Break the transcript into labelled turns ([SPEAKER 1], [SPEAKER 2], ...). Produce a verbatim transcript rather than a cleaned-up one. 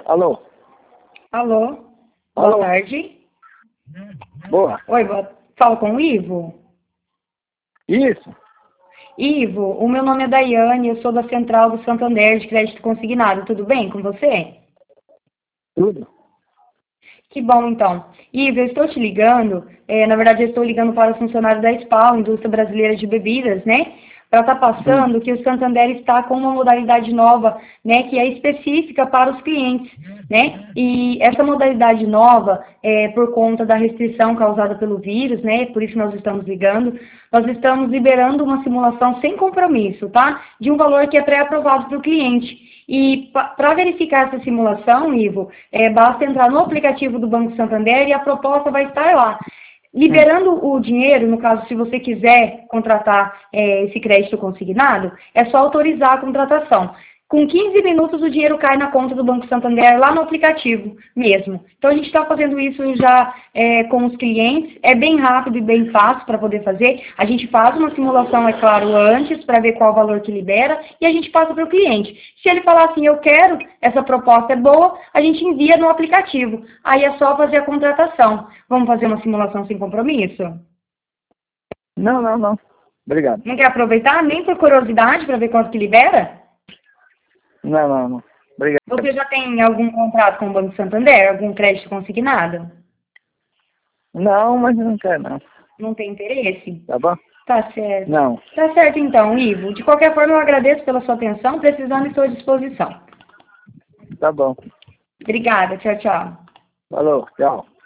[SPEAKER 1] Alô?
[SPEAKER 2] Alô?
[SPEAKER 1] Alô?
[SPEAKER 2] Boa tarde.
[SPEAKER 1] Boa.
[SPEAKER 2] Oi, boa... Falo com o Ivo?
[SPEAKER 1] Isso.
[SPEAKER 2] Ivo, o meu nome é Daiane, eu sou da Central do Santander de Crédito Consignado. Tudo bem com você?
[SPEAKER 1] Tudo.
[SPEAKER 2] Que bom, então. Ivo, eu estou te ligando, é, na verdade eu estou ligando para os funcionários da SPAL, Indústria Brasileira de Bebidas, né? Para estar passando
[SPEAKER 1] Hum.
[SPEAKER 2] que o Santander está com uma modalidade nova, né, que é específica para os clientes, né? E essa modalidade nova, é, por conta da restrição causada pelo vírus, né? Por isso nós estamos ligando, nós estamos liberando uma simulação sem compromisso, tá? De um valor que é pré-aprovado para o cliente. E para verificar essa simulação, Ivo, é, basta entrar no aplicativo do Banco Santander e a proposta vai estar lá. Liberando o dinheiro, no caso, se você quiser contratar é, esse crédito consignado, é só autorizar a contratação. Com quinze minutos o dinheiro cai na conta do Banco Santander, lá no aplicativo mesmo. Então a gente está fazendo isso já é, com os clientes, é bem rápido e bem fácil para poder fazer. A gente faz uma simulação, é claro, antes, para ver qual o valor que libera, e a gente passa para o cliente. Se ele falar assim, eu quero, essa proposta é boa, a gente envia no aplicativo. Aí é só fazer a contratação. Vamos fazer uma simulação sem compromisso?
[SPEAKER 1] Não, não, não. Obrigado.
[SPEAKER 2] Não quer aproveitar nem por curiosidade para ver quanto que libera?
[SPEAKER 1] Não, não, não. Obrigado.
[SPEAKER 2] Você já tem algum contrato com o Banco Santander? Algum crédito consignado?
[SPEAKER 1] Não, mas não quero, não.
[SPEAKER 2] Não tem interesse?
[SPEAKER 1] Tá bom?
[SPEAKER 2] Tá certo.
[SPEAKER 1] Não.
[SPEAKER 2] Tá certo então, Ivo. De qualquer forma, eu agradeço pela sua atenção. Precisando, estou à disposição.
[SPEAKER 1] Tá bom.
[SPEAKER 2] Obrigada. Tchau, tchau.
[SPEAKER 1] Falou. Tchau.